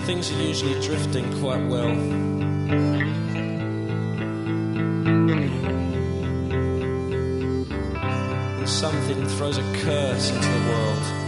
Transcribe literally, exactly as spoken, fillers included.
things are usually drifting quite well. And something throws a curse into the world.